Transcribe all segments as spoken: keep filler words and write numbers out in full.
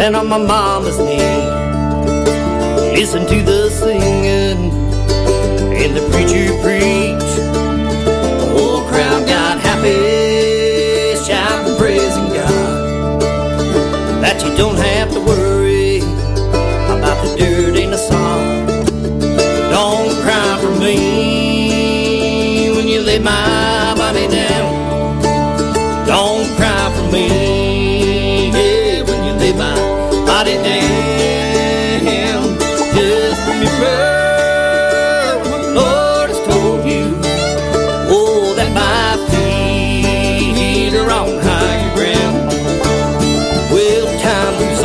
sat on my mama's knee, listen to the singing and the preacher preach. The whole crowd got happy, shouting, praising God, that you don't have to worry about the dirt in the song. Don't cry for me when you lay my body down. Don't cry for me, yeah, when you lay my body down. Just remember what the Lord has told you. Oh, that my feet are on higher ground. Well, time moves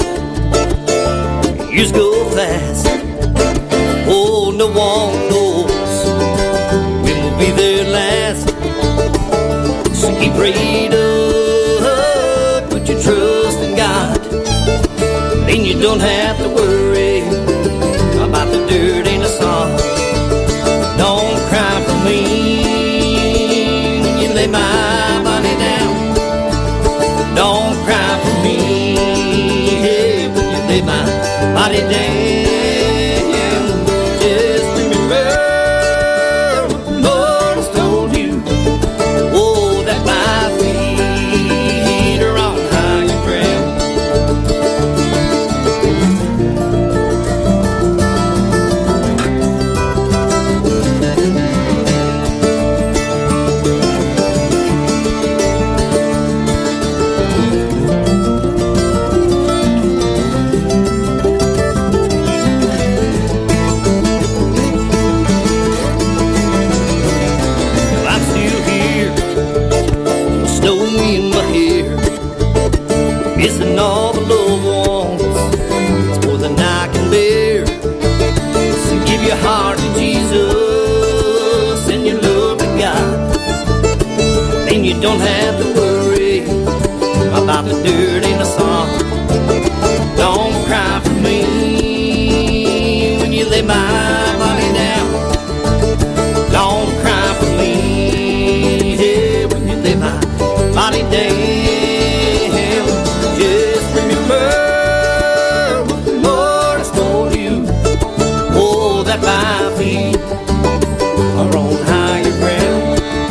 on, years go fast. Oh, no one knows when we'll be there last. So keep praying up, put your trust in God, then you don't have to worry about the dirt in the song. Don't cry for me when you lay my body down. Don't cry for me, hey, when you lay my body down. Just remember what the Lord has told you. Oh, that my feet are on higher ground. Well, I'm still here, snow in my hair, missing all the loved ones. It's more than I can bear. So give your heart to Jesus and your love to God, then you don't have to worry about the dirt in the song. Don't cry for me when you lay my body down. Don't cry for me, yeah, when you lay my body down. Just remember what the Lord has told you. Oh, that my feet are on higher ground.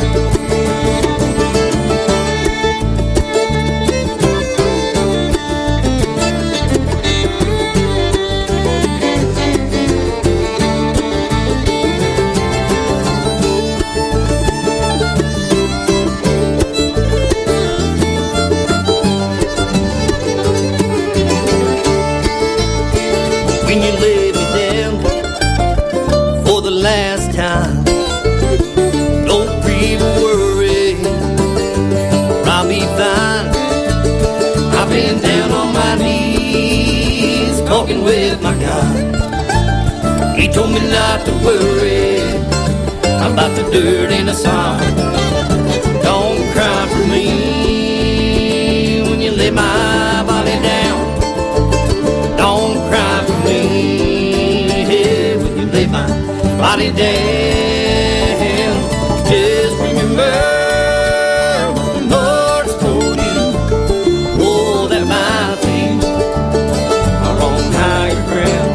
When you lay me down for the last time, don't grieve or worry, or I'll be fine. I've been down on my knees talking with my God. He told me not to worry about the dirt in the song. Don't cry for me when you lay my body down. Don't cry for me, yeah, when you lay my body down. Just remember what the Lord has told you. Oh, that my feet are on higher ground.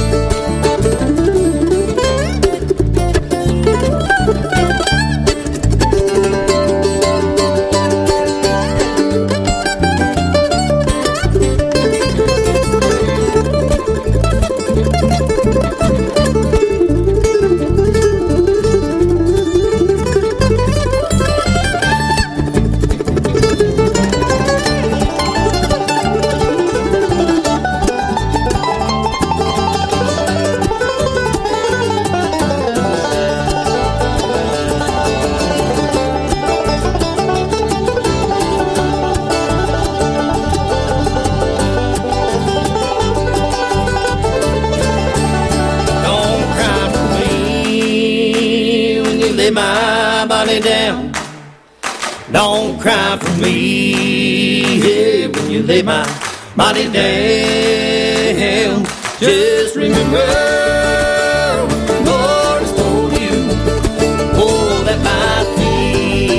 Lay my body down. Don't cry for me, yeah, when you lay my body down. Just remember what the Lord has told you. Oh, that my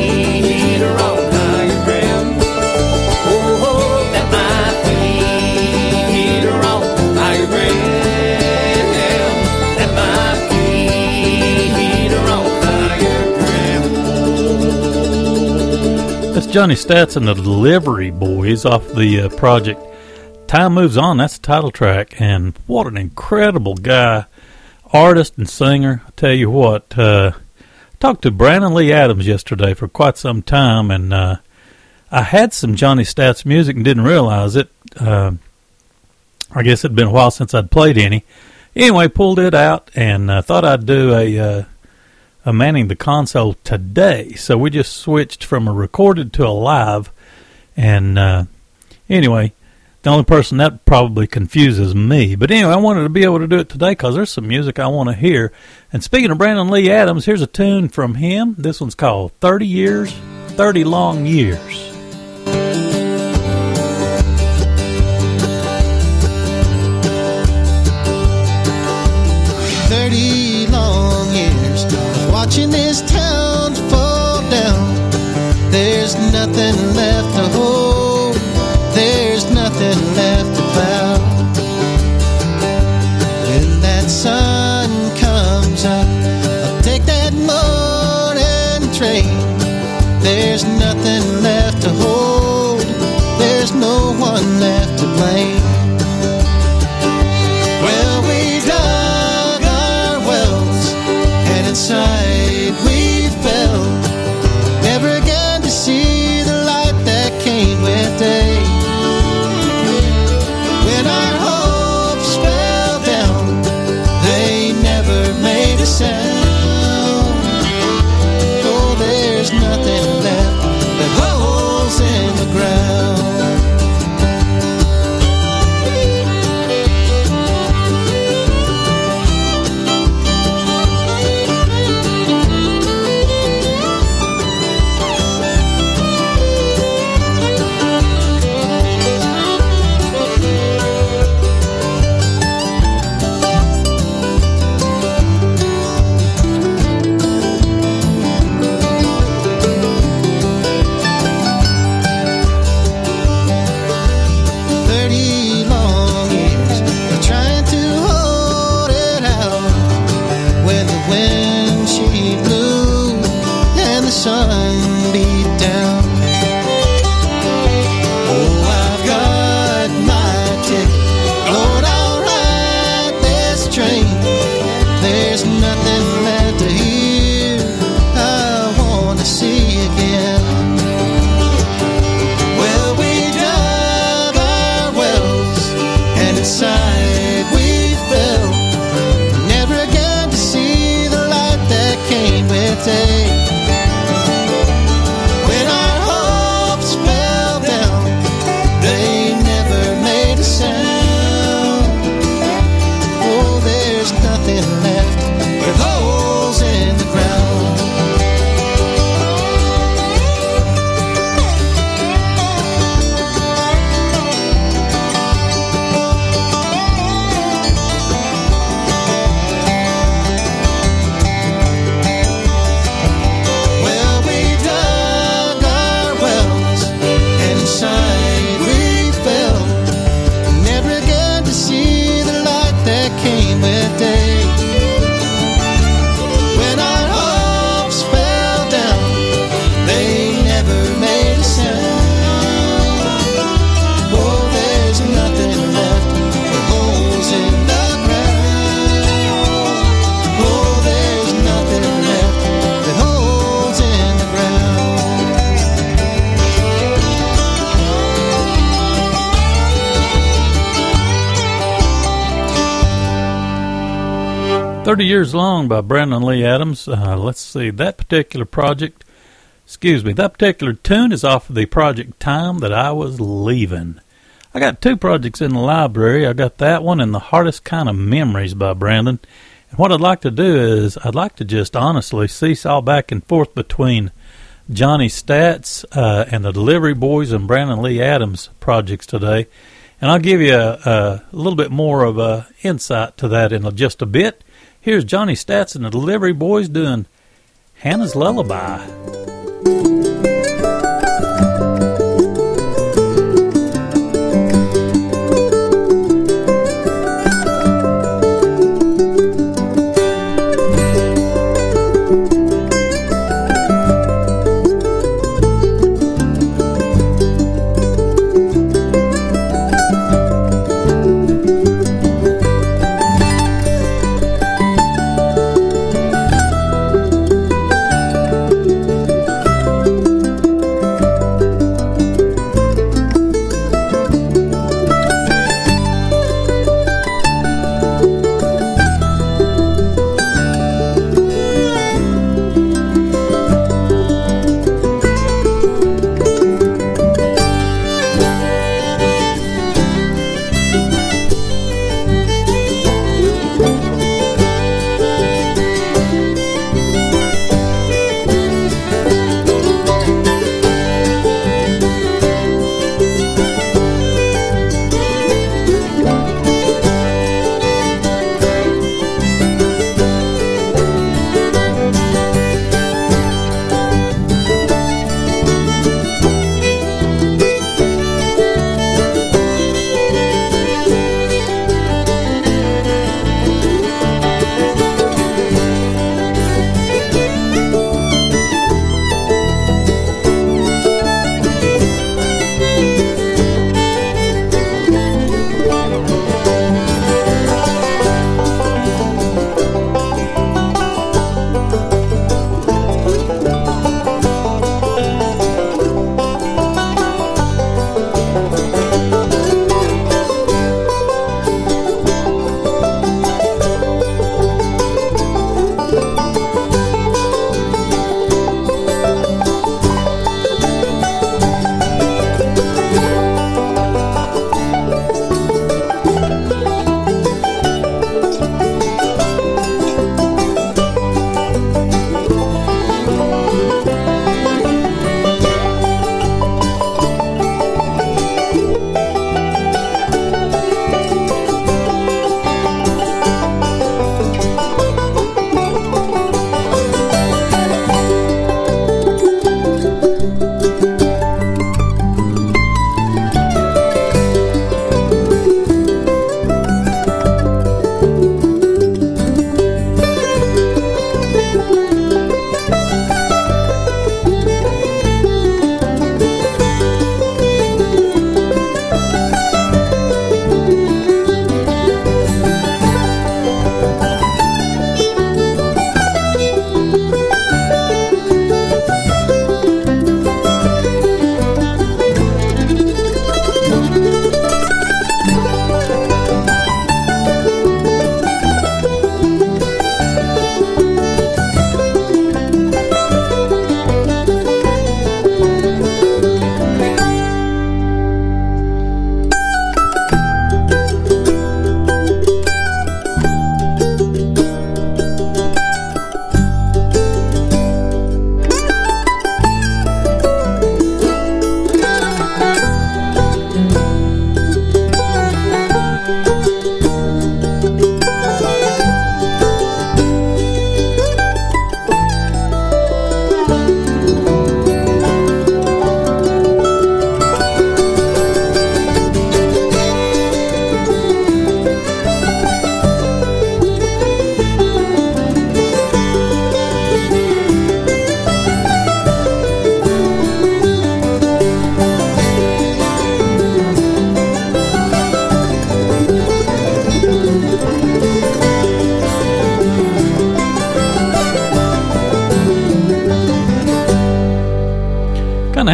feet are on higher ground. Oh, that my feet Johnny Stats and the Delivery Boys off the uh, project Time Moves On. That's the title track, and what an incredible guy, artist and singer. I tell you what, uh, I talked to Brandon Lee Adams yesterday for quite some time, and uh, I had some Johnny Stats music and didn't realize it. Uh, I guess it'd been a while since I'd played any. Anyway, pulled it out and uh, thought I'd do a... Uh, Uh, manning the console today. So we just switched from a recorded to a live. And uh, anyway, the only person that probably confuses me. But anyway, I wanted to be able to do it today because there's some music I want to hear. And speaking of Brandon Lee Adams, here's a tune from him. This one's called thirty years, thirty long years. thirty long years watching this town fall down. There's nothing left to hold, there's nothing left to plow. When that sun comes up, I'll take that morning train. There's nothing left to hold, there's no one left to blame. Well, we dug our wells, and inside we fell, never again to see the light that came with day. When our hopes fell down, they never made a sound. Oh, there's nothing left but holes in the ground. Sun beat down. Oh, I've got my ticket, Lord, I'll ride this train. There's nothing left to hear, I want to see again. Well, we dug our wells, and inside we fell, never again to see the light that came with day. thirty years Long by Brandon Lee Adams. Uh, let's see, that particular project, excuse me, that particular tune is off of the project Time That I Was Leaving. I got two projects in the library. I got that one and The Hardest Kind of Memories by Brandon. And what I'd like to do is, I'd like to just honestly seesaw back and forth between Johnny Stats uh, and the Delivery Boys and Brandon Lee Adams projects today. And I'll give you a, a little bit more of a insight to that in just a bit. Here's Johnny Stats and the Delivery Boys doing Hannah's Lullaby.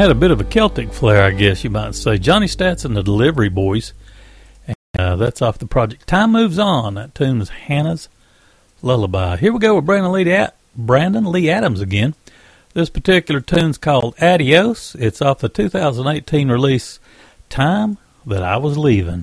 had a bit of a Celtic flair, I guess you might say. Johnny Stats and the Delivery Boys. And, uh, that's off the project Time Moves On. That tune is Hannah's Lullaby. Here we go with Brandon Lee, Ad- Brandon Lee Adams again. This particular tune's called Adios. It's off the two thousand eighteen release Time That I Was Leaving.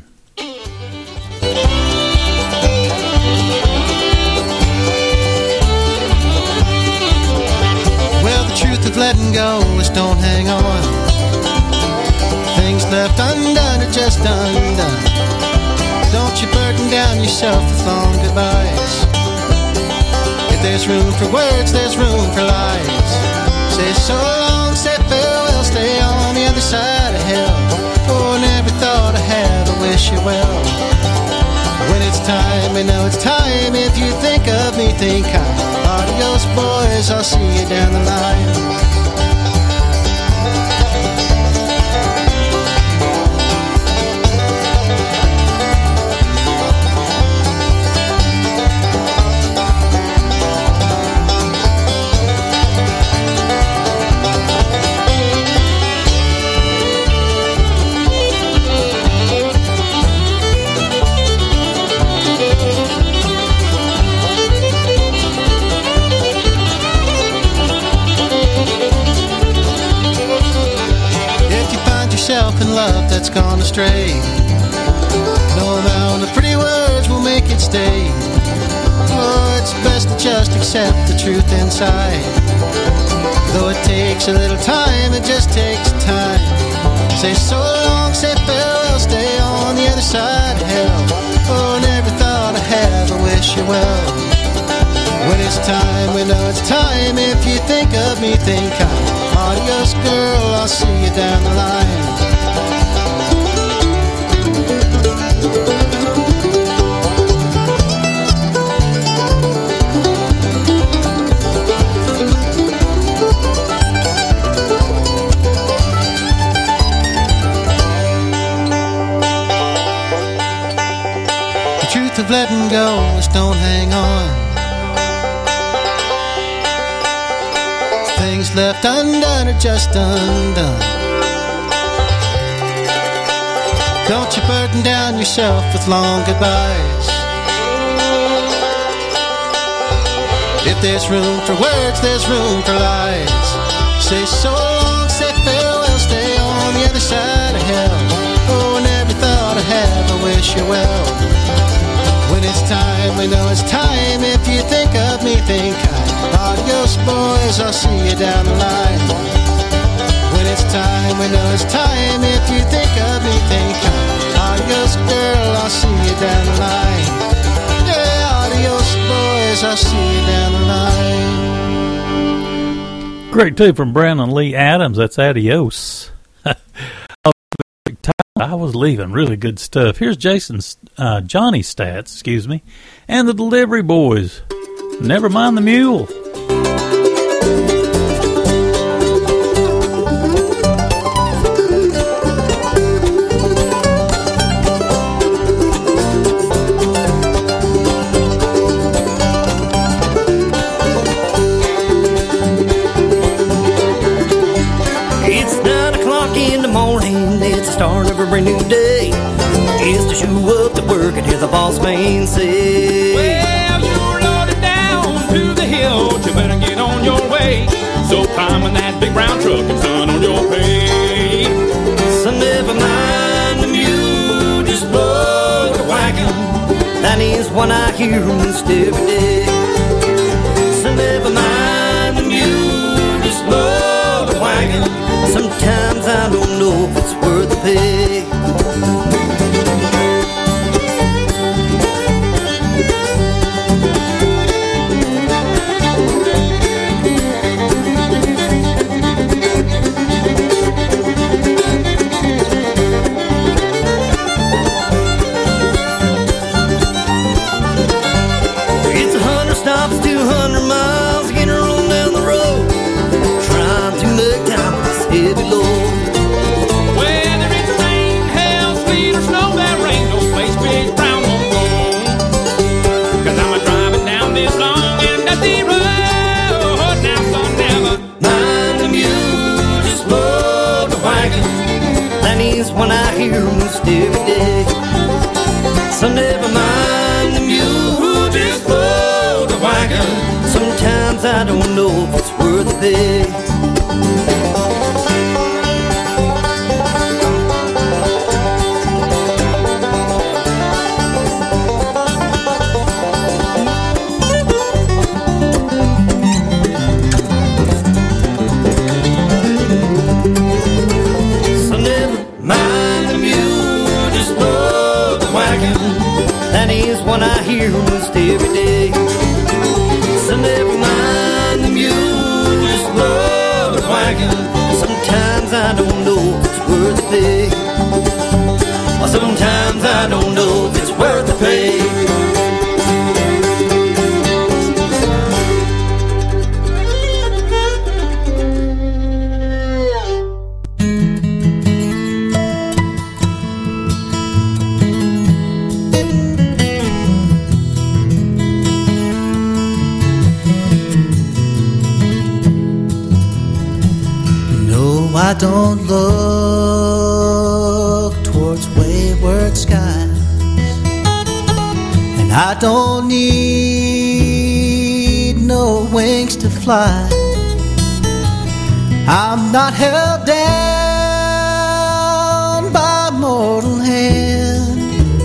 Well, the truth of letting go is don't hang on. Things left undone are just undone. Don't you burden down yourself with long goodbyes. If there's room for words, there's room for lies. Say so long, say farewell, stay on the other side of hell. Oh, never thought I had, I wish you well. When it's time, I know it's time. If you think of me, think kind. Adios, boys, I'll see you down the line. And love that's gone astray, no amount of pretty words will make it stay. Oh, it's best to just accept the truth inside. Though it takes a little time, it just takes time. Say so long, say farewell, stay on the other side of hell. Oh, never thought I had, I wish you well. When it's time, we know it's time. If you think of me, think kind. Adios, girl, I'll see you down the line. The truth of letting go is don't hang on. Things left undone are just undone. Don't you burden down yourself with long goodbyes. If there's room for words, there's room for lies. Say so long, say farewell, stay on the other side of hell. Oh, I never thought I had, I wish you well. When it's time, we know it's time. If you think of me, think kind. Adios, boys, I'll see you down the line. When it's time, we know it's time. If you think of me, think kind. Adios, girl, I'll see you down the line. Yeah, adios, boys, I'll see you down the line. Great tune from Brandon Lee Adams. That's Adios. I was leaving. Really good stuff. Here's Jason's, uh, Johnny Stats, excuse me, and the Delivery Boys. Never mind the mule. Start of a brand new day is to show up to work and hear the boss man say, well, you're loaded down to the hilt, you better get on your way. So climb in that big brown truck and son on your pay. So never mind the mule, just blow the wagon. That is what I hear most every day. So never mind the mule, just blow the wagon. Sometimes I don't know if it's worth the pay. It's a hundred stops, two hundred miles, getting rolling down the road, trying to make time with this heavy load. Whether it's rain, So never mind the mule, just pull the wagon. Sometimes I don't know if it's worth the pay. So never mind the mule, just pull the wagon. That is what I hear almost every day. So never mind the mule, just pull the wagon. Sometimes I don't know if it's worth the pay. Or sometimes I don't know if it's worth the pay. I don't look towards wayward skies, and I don't need no wings to fly. I'm not held down by mortal hand.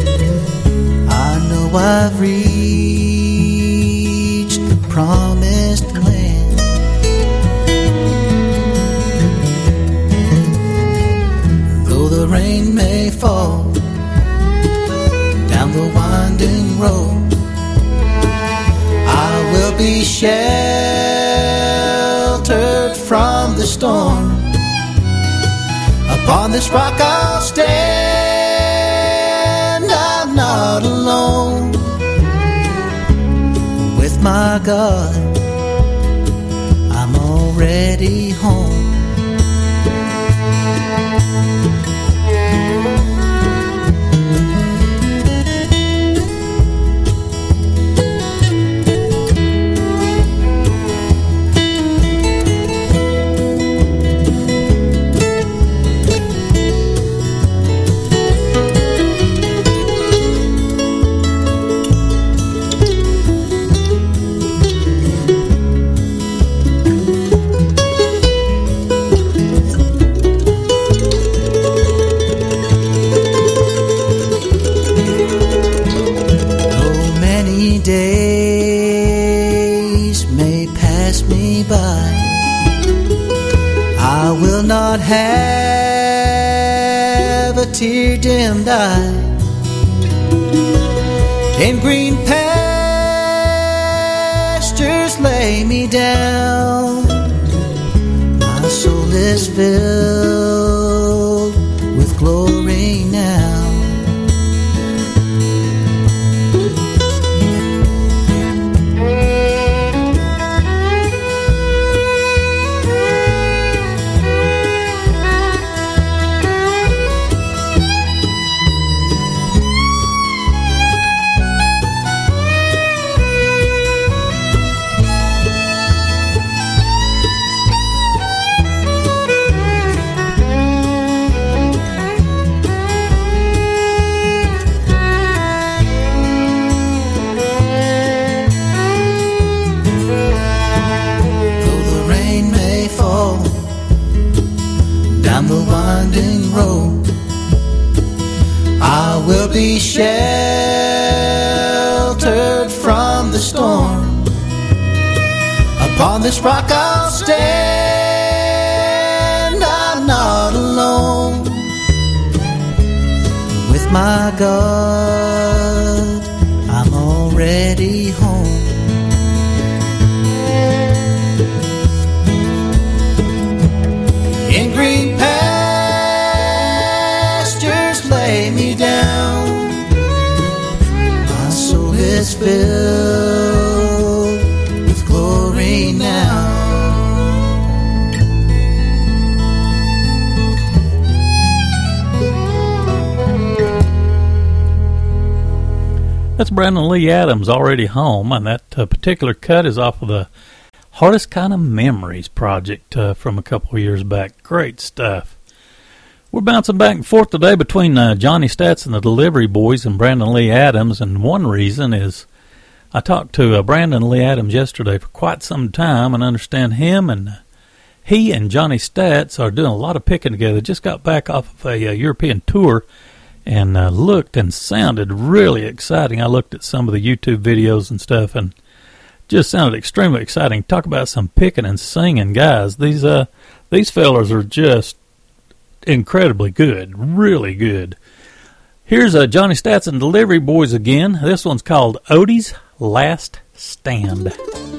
I know I've reached the promised land. The rain may fall down the winding road, I will be sheltered from the storm. Upon this rock I'll stand, I'm not alone. With my God, I'm already home. Days may pass me by, I will not have a tear-dimmed eye. In green pastures lay me down, my soul is filled with glory now. I will be sheltered from the storm. Upon this rock I'll stand, I'm not alone. With my God, I'm already home. In green pastures lay me down, my soul is filled with glory now. That's Brandon Lee Adams, Already Home, and that uh, particular cut is off of the Hardest Kind of Memories project uh, from a couple of years back. Great stuff. We're bouncing back and forth today between uh, Johnny Stats and the Delivery Boys and Brandon Lee Adams, and one reason is I talked to uh, Brandon Lee Adams yesterday for quite some time and understand him and uh, he and Johnny Stats are doing a lot of picking together. Just got back off of a uh, European tour and uh, looked and sounded really exciting. I looked at some of the YouTube videos and stuff and just sounded extremely exciting. Talk about some picking and singing guys. These uh these fellas are just incredibly good, really good. Here's uh, Johnny Stats and Delivery Boys again. This one's called Odie's Last Stand.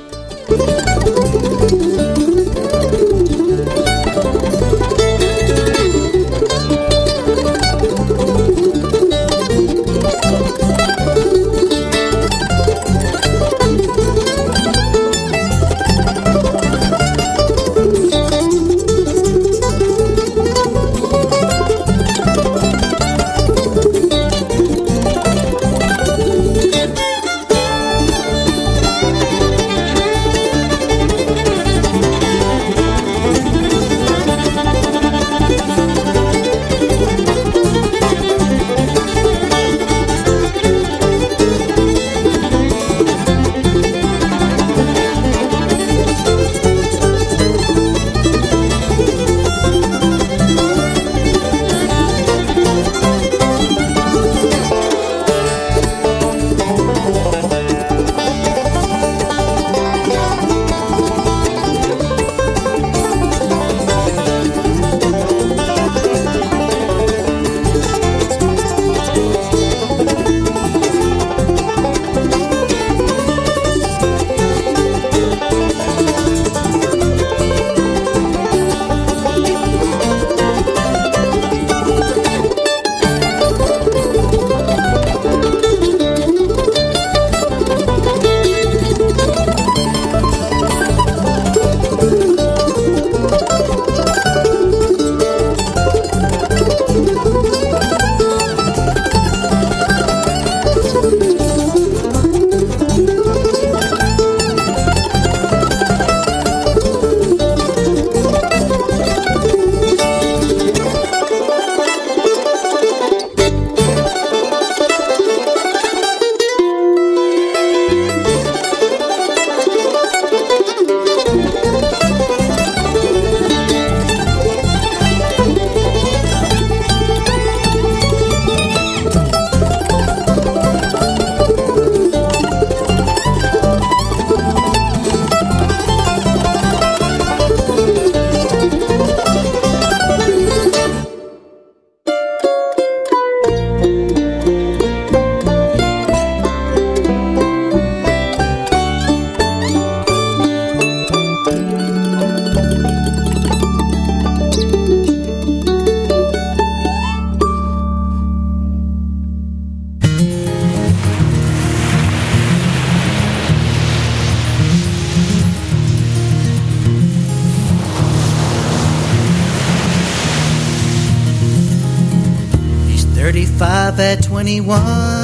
thirty-five at twenty-one,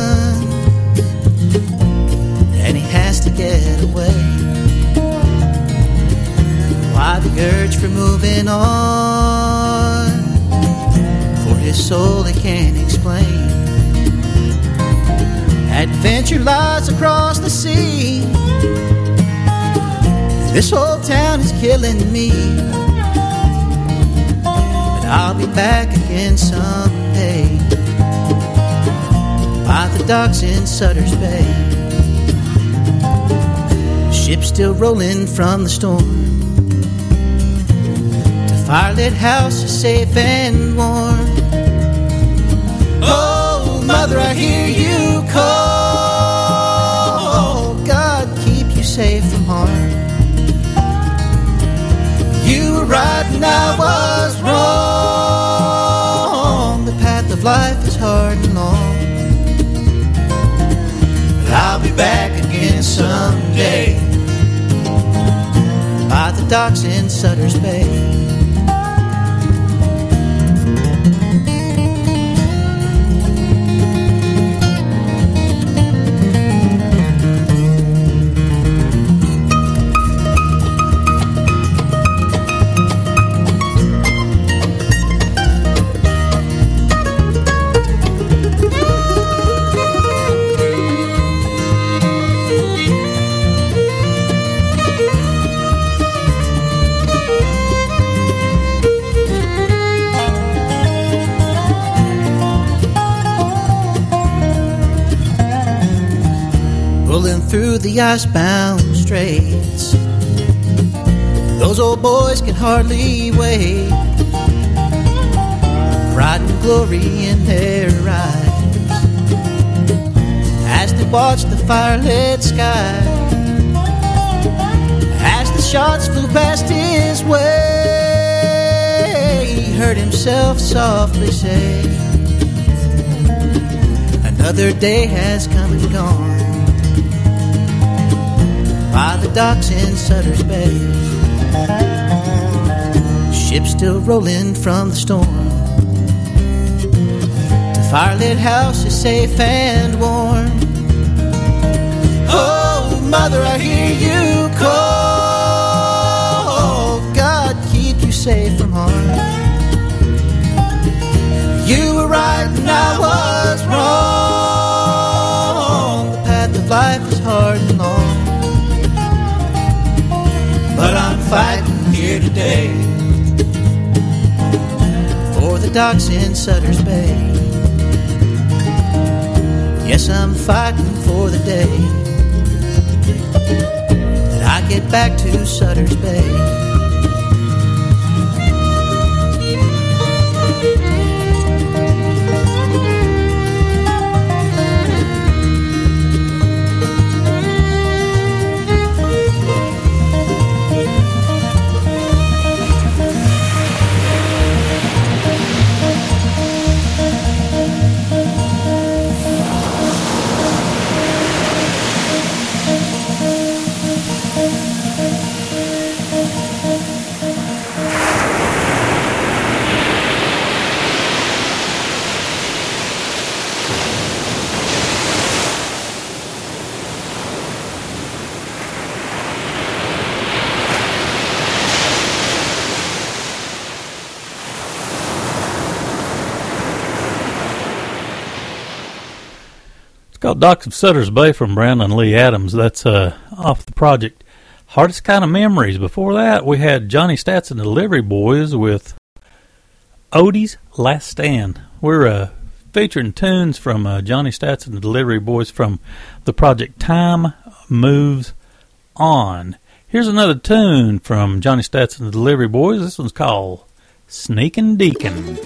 and he has to get away. Why the urge for moving on? For his soul he can't explain. Adventure lies across the sea. This whole town is killing me, but I'll be back again someday. By the docks in Sutter's Bay, ship still rolling from the storm. The firelit house is safe and warm. Oh, mother, I hear you call. God keep you safe from harm. You were right and I was wrong. The path of life is hard and long. I'll be back again someday. By the docks in Sutter's Bay. rolling through the icebound straits. Those old boys can hardly wait. Pride and glory in their eyes as they watch the firelit sky, as the shots flew past his way. He heard himself softly say, another day has come and gone by the docks in Sutter's Bay. Ship still rolling from the storm. The firelit house is safe and warm. Oh, mother, I hear you call. God keep you safe from harm. You were right and I was wrong. The path of life is hard and long, but I'm fighting here today for the docks in Sutter's Bay. Yes, I'm fighting for the day that I get back to Sutter's Bay. Called Docks of Sutter's Bay from Brandon Lee Adams. That's uh, off the project Hardest Kind of Memories. Before that, we had Johnny Stats and the Delivery Boys with Odie's Last Stand. We're uh, featuring tunes from uh, Johnny Stats and the Delivery Boys from the project Time Moves On. Here's another tune from Johnny Stats and the Delivery Boys. This one's called Sneakin' Deacon.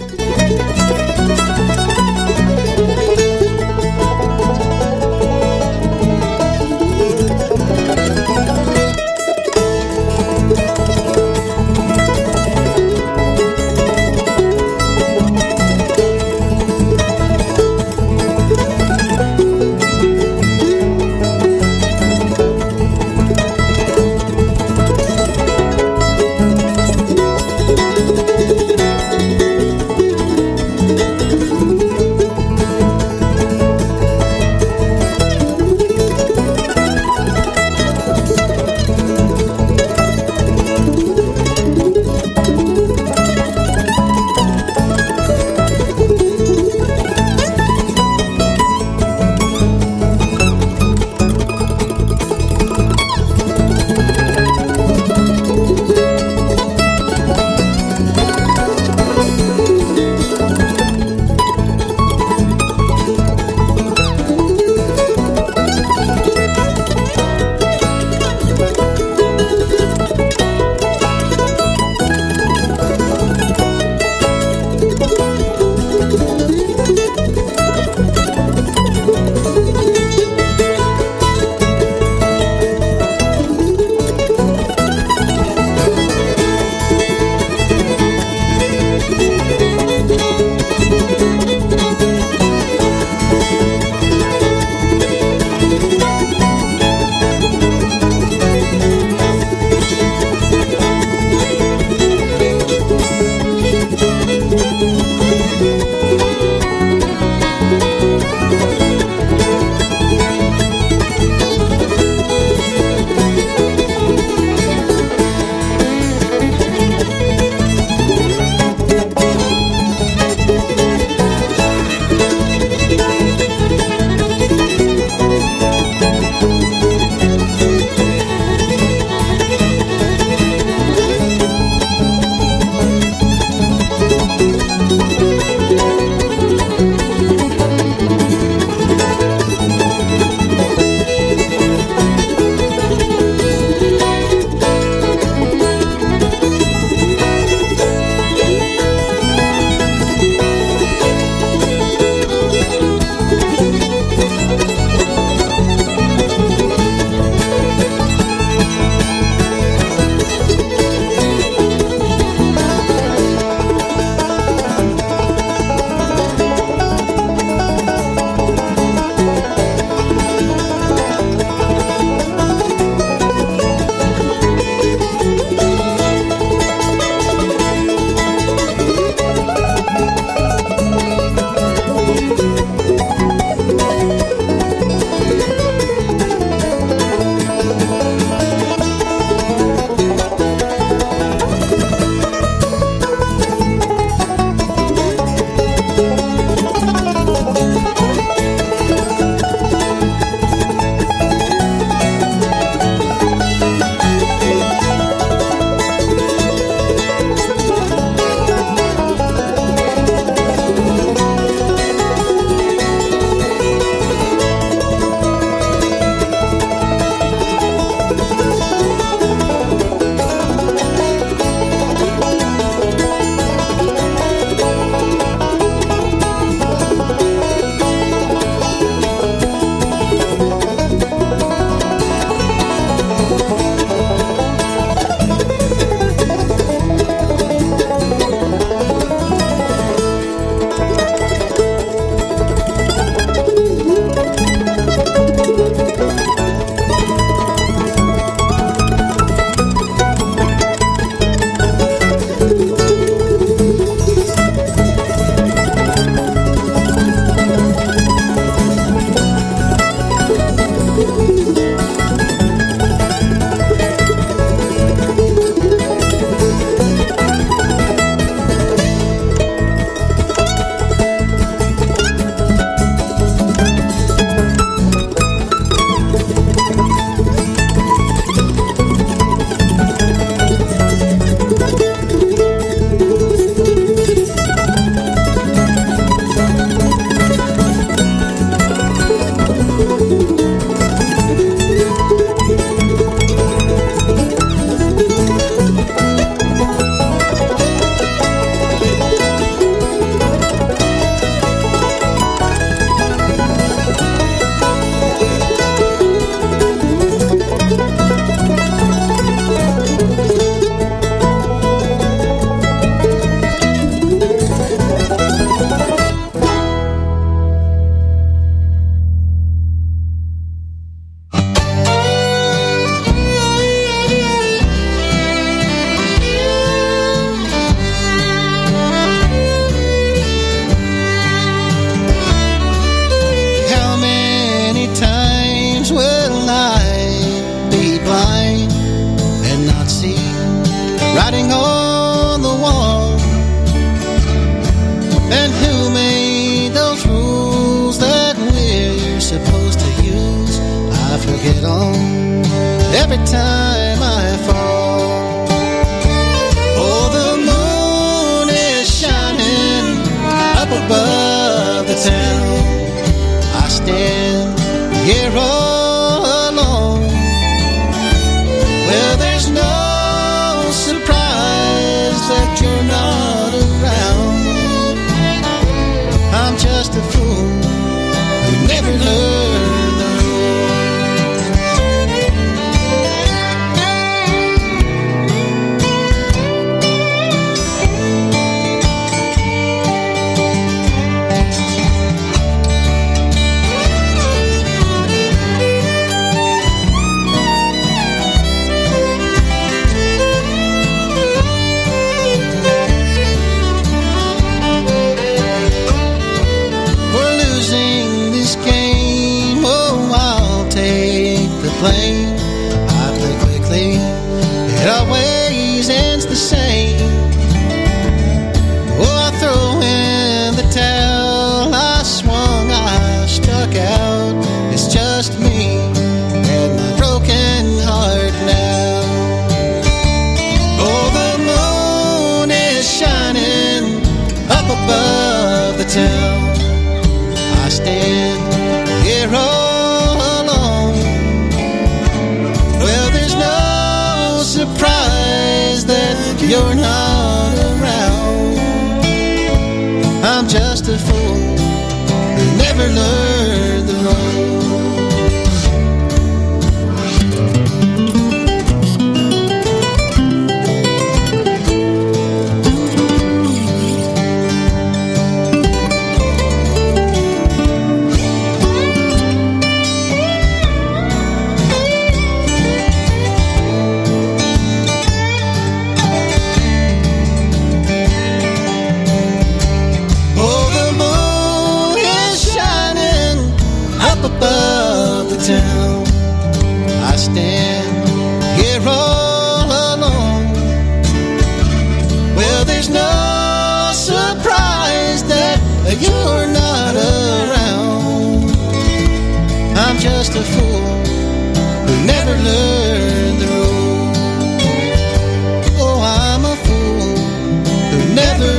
get on every time I fall. Oh, the moon is shining up above the town. I stand here all alone. Well, there's no surprise that you're not around. I'm just a fool who never learned the plane. I play quickly, it always ends the same. Oh, I throw in the towel, I swung, I stuck out. It's just me and my broken heart now. Oh, the moon is shining up above the town. I stand here all surprised that you're not around. I'm just a fool who never learned the town. I stand here all alone. Well, there's no surprise that you're not around. I'm just a fool who never learned the road. Oh, I'm a fool who never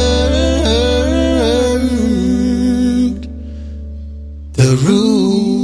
learned the road.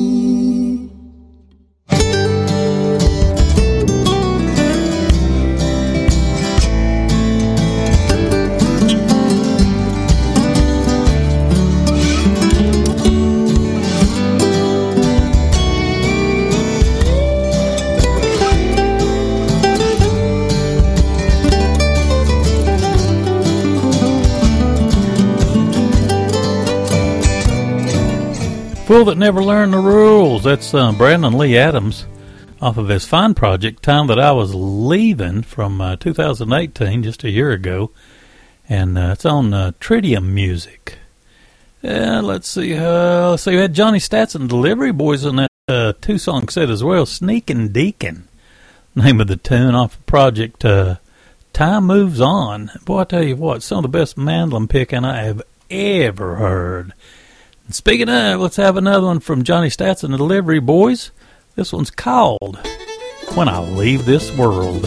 Fool That Never Learned the Rules. That's uh, Brandon Lee Adams off of his fine project, Time That I Was Leaving, from uh, two thousand eighteen, just a year ago. And uh, it's on uh, Tritium Music. Uh, let's see. Uh, let's see. We had Johnny Stats and Delivery Boys on that uh, two-song set as well. Sneakin' Deacon, name of the tune, off the project uh, Time Moves On. Boy, I tell you what, some of the best mandolin picking I have ever heard. And speaking of, let's have another one from Johnny Stats and the Delivery Boys. This one's called When I Leave This World.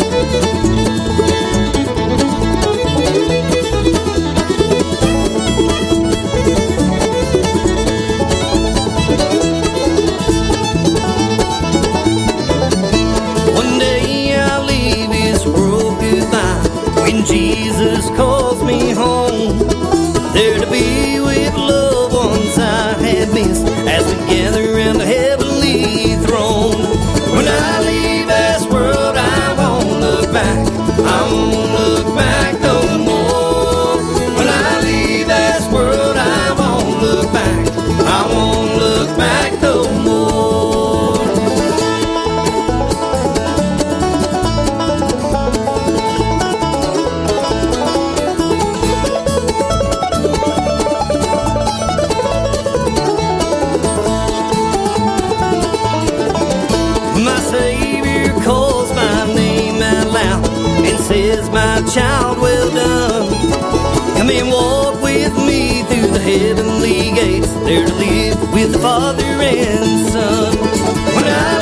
One day I'll leave this world goodbye. When Jesus calls me home, there to be with loved ones I had missed, as we gather around the heavenly throne. When I leave this world, I won't look back. I won't look back no more. When I leave this world, I won't look back. I won't look back no more. Says, my child, well done. Come and walk with me through the heavenly gates, there to live with the Father and Son. When I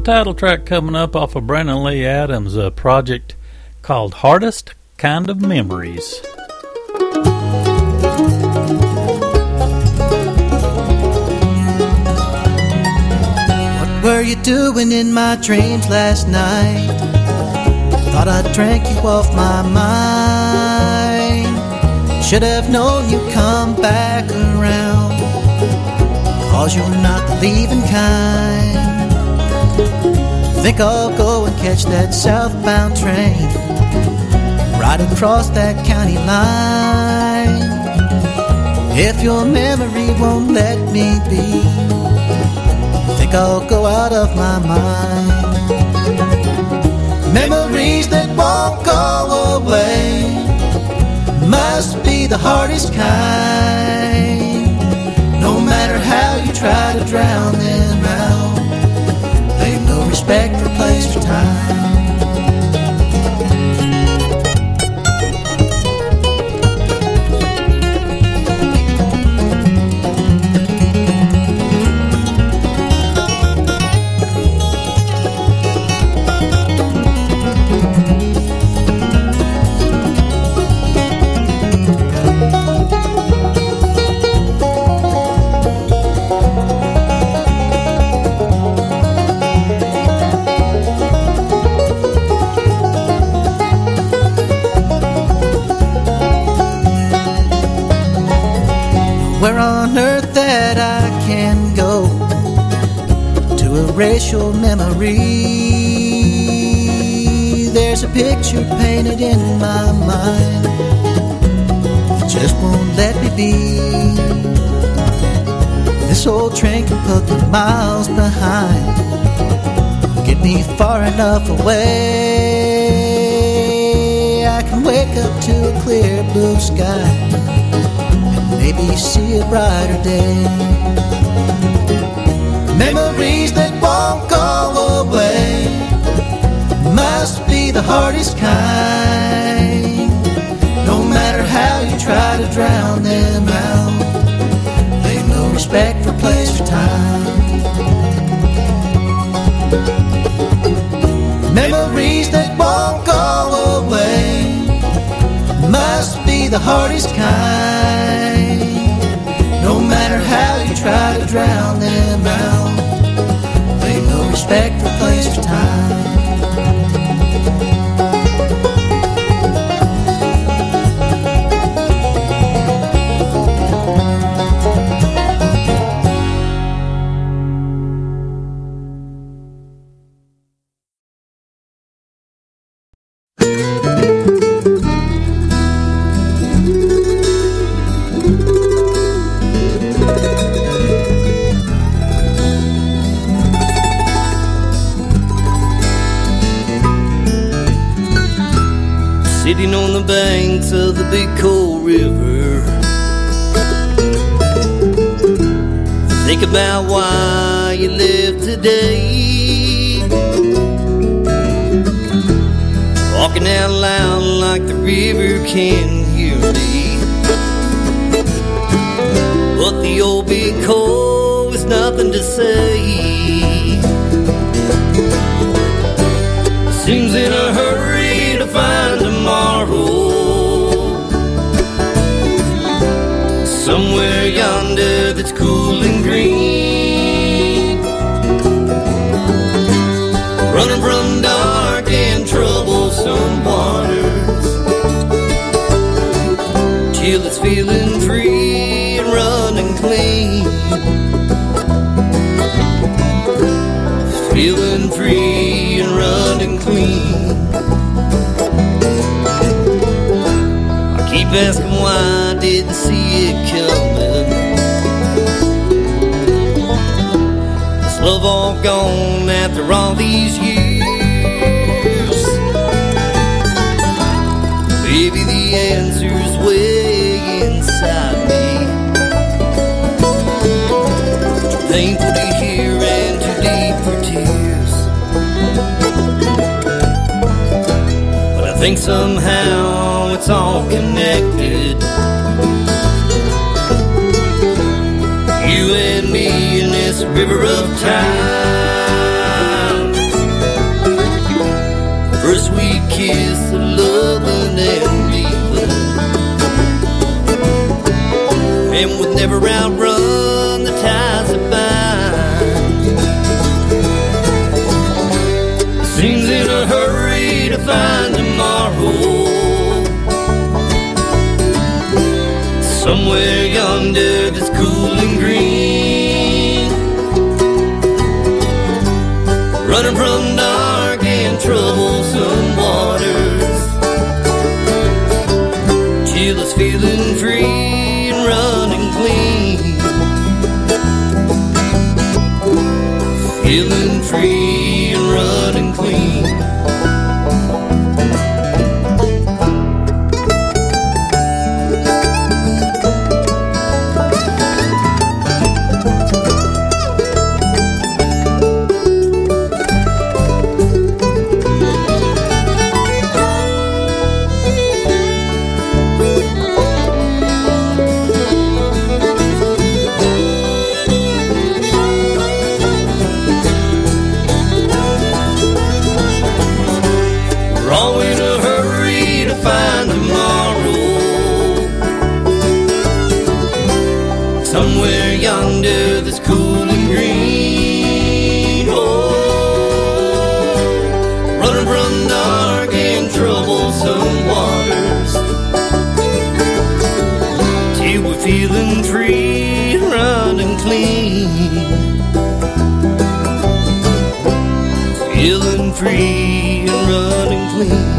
title track coming up off of Brandon Lee Adams' uh, project called Hardest Kind of Memories. What were you doing in my dreams last night? Thought I drank you off my mind. Should have known you'd come back around, 'cause you're not the leaving kind. Think I'll go and catch that southbound train, right across that county line. If your memory won't let me be, think I'll go out of my mind. Memories that won't go away must be the hardest kind. No matter how you try to drown them out, they've no respect for place or time. Where on earth that I can go to erase your memory? There's a picture painted in my mind that just won't let me be. This old train can put the miles behind, get me far enough away. I can wake up to a clear blue sky, maybe see a brighter day. Memories that won't go away must be the hardest kind. No matter how you try to drown them out, they've no respect for place or time. Memories that won't go away must be the hardest kind. No matter how you try to drown them out, they've no respect for place or time. Sitting on the banks of the big cold river, think about why you left today. Walking out loud like the river can hear me, but the old big cold is nothing to say. Seems in a hurry to find tomorrow, somewhere yonder that's cool and green, running from dark and troublesome waters, till it's feeling free and running clean. Feeling free and running clean. I keep asking why I didn't see it coming. This love all gone after all these years. Maybe the answer's way inside me. Too painful to hear and too deep for tears. But I think somehow it's all connected. You and me in this river of time. never outrun the ties that bind. Seems in a hurry to find tomorrow. Somewhere yonder that's cool and green, running from dark and troublesome waters, till it's feeling free and running clean. Feeling free and running clean. Somewhere yonder that's cool and green, oh, running from dark and troublesome waters, till we're feeling free and running clean. Feeling free and running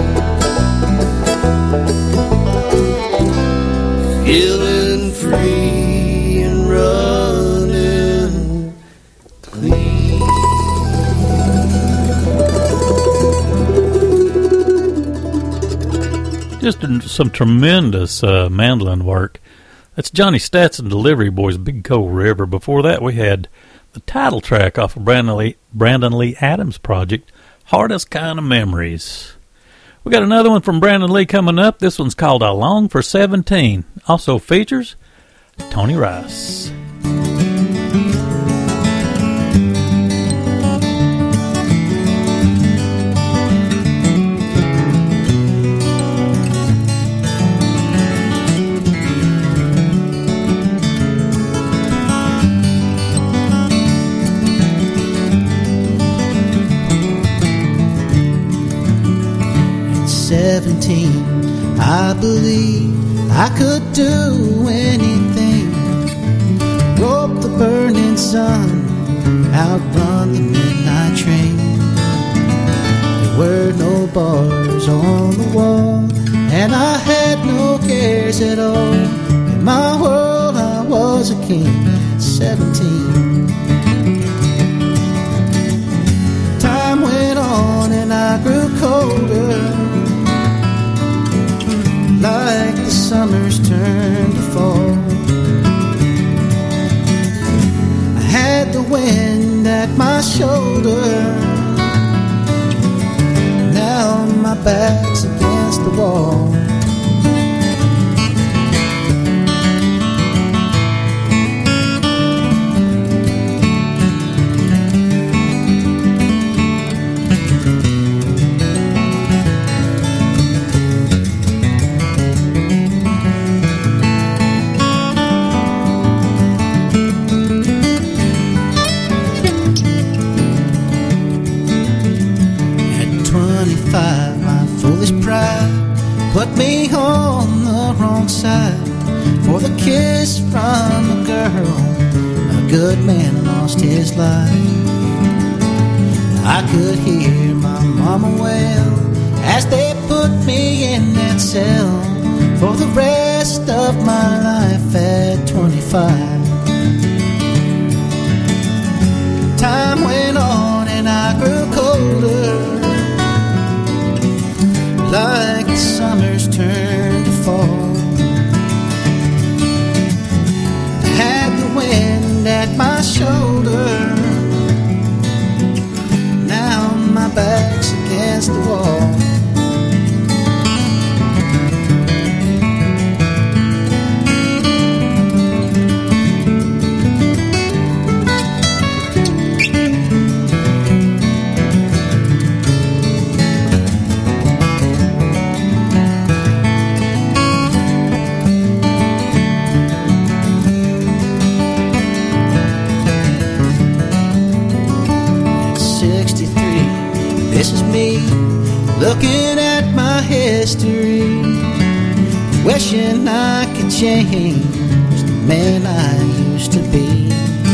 clean. Feeling free. Running clean. Just some tremendous uh, mandolin work. That's Johnny Stats and Delivery Boys, Big Cold River. Before that, we had the title track off of Brandon Lee, Brandon Lee Adams' project, Hardest Kind of Memories. We got another one from Brandon Lee coming up. This one's called I Long for seventeen. Also features Tony Rice. seventeen, I believe I could do anything. Rope the burning sun, outrun the midnight train. There were no bars on the wall, and I had no cares at all. In my world I was a king at seventeen. Time went on and I grew colder, like the summers turned to fall. I had the wind at my shoulder, now my back's against the wall. Put me on the wrong side for the kiss from a girl. A good man lost his life. I could hear my mama wail as they put me in that cell for the rest of my life at twenty-five. Time went on and I grew colder, like the summers turned to fall. I had the wind at my shoulder, now my back's against the wall. me, looking at my history, wishing I could change the man I used to be.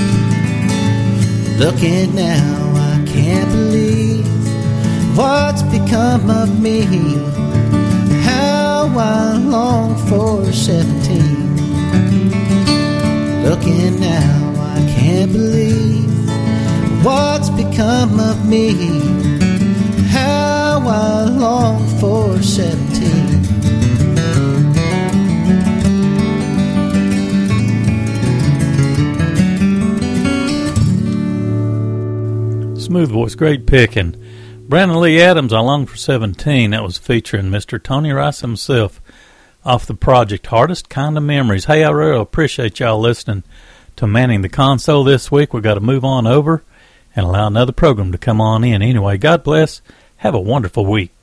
Looking now, I can't believe what's become of me, how I long for seventeen. Looking now, I can't believe what's become of me, how I long for seventeen. Smooth voice, great picking. Brandon Lee Adams, I Long for seventeen. That was featuring Mister Tony Rice himself off the project Hardest Kind of Memories. Hey, I really appreciate y'all listening to Manning the Console this week. We've got to move on over and allow another program to come on in. Anyway, God bless. Have a wonderful week.